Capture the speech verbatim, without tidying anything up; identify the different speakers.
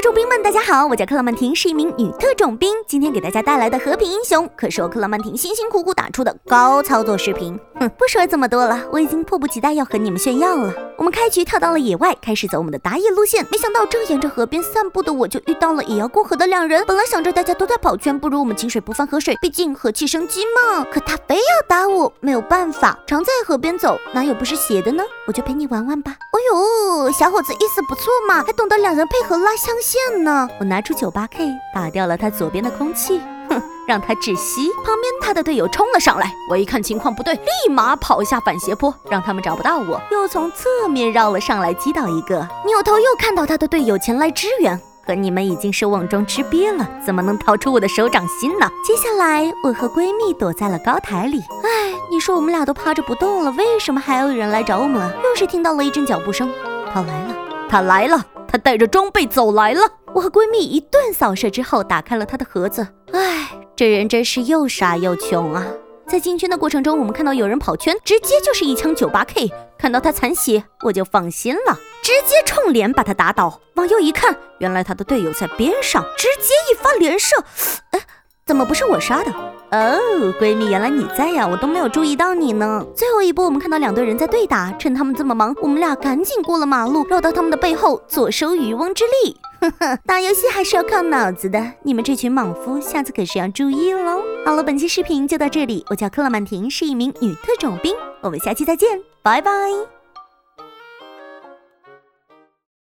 Speaker 1: 种兵们，大家好，我叫克劳曼婷，是一名女特种兵。今天给大家带来的和平英雄，可是我克劳曼婷辛辛苦苦打出的高操作视频。哼，不说这么多了，我已经迫不及待要和你们炫耀了。我们开局跳到了野外，开始走我们的打野路线。没想到正沿着河边散步的我，就遇到了也要过河的两人。本来想着大家都在跑圈，不如我们井水不犯河水，毕竟和气生机嘛。可他非要打我，没有办法，常在河边走，哪有不是斜的呢？我就陪你玩玩吧。哎呦，小伙子意思不错嘛，还懂得两人配合拉象限呢。我拿出 九八 K 打掉了他左边的空气，哼，让他窒息。旁边他的队友冲了上来，我一看情况不对，立马跑下反斜坡，让他们找不到我，又从侧面绕了上来击倒一个，扭头又看到他的队友前来支援。可你们已经是瓮中吃鳖了，怎么能逃出我的手掌心呢？接下来我和闺蜜躲在了高台里。哎，你说我们俩都趴着不动了，为什么还要有人来找我们啊？又是听到了一阵脚步声，他来了，他来了，他带着装备走来了。我和闺蜜一顿扫射之后，打开了他的盒子。哎，这人真是又傻又穷啊！在进圈的过程中，我们看到有人跑圈，直接就是一枪 九八 K， 看到他残血，我就放心了，直接冲脸把他打倒。往右一看，原来他的队友在边上，直接一发连射。哎，怎么不是我杀的？哦，闺蜜，原来你在呀，我都没有注意到你呢。最后一波，我们看到两队人在对打，趁他们这么忙，我们俩赶紧过了马路，绕到他们的背后，坐收渔翁之利。呵呵，打游戏还是要靠脑子的，你们这群莽夫，下次可是要注意喽。好了，本期视频就到这里，我叫克劳曼婷，是一名女特种兵，我们下期再见，拜拜。